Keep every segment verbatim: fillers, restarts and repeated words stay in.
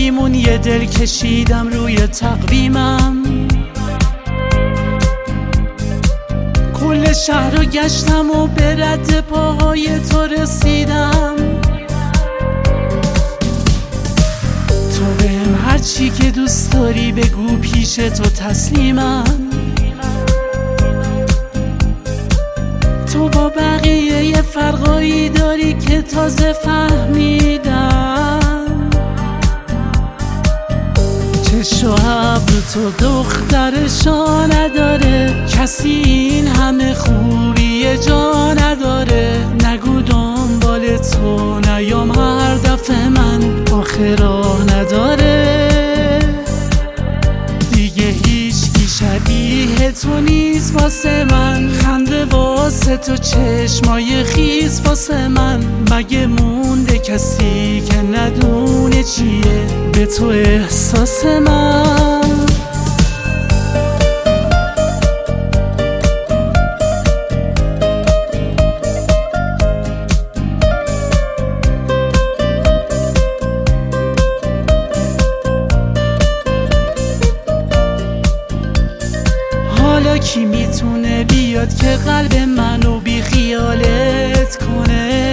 میمون یه دل کشیدم روی تقویمم، کل شهر رو گشتم و به رد پاهای تو رسیدم. تو بهم هر چی که دوست داری بگو، پیش تو تسلیمم. تو با بقیه یه فرقایی داری که تازه فهمیدم. چشم و ابر تو دخترشا نداره، کسی این همه خوبی جا نداره. نگو دنبال تو نیام هر دفعه من، آخه راه نداره. دیگه هیچکی شبیه تو نیست واسه من، خنده واسه تو چشمای خیس واسه من. مگه مونده کسی که ندونه چیه به تو احساس من؟ حالا کی میتونه بیاد که قلب منو بی خیالت کنه؟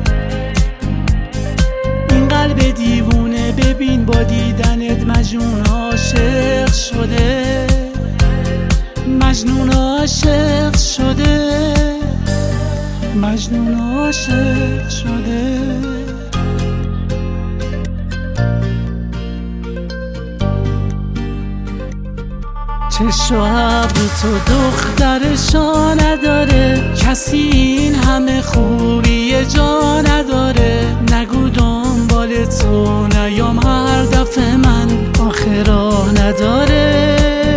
این قلب دیوونه ببین با دیدنت مجنون عاشق شده، مجنون عاشق شده، مجنون عاشق شده. چشم و ابر تو دخترشا نداره، کسی این همه خوبی جا نداره. نگو دنبال تو نیام هر دفعه من، آخه راه نداره.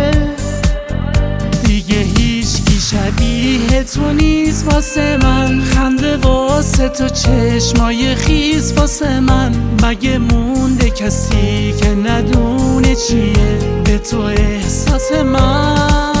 دیگه هیچکی شبیه تو نیست واسه من، خنده واسه تو چشمای خیس واسه من. مگه مونده کسی که ندونه چیه به تو احساس من؟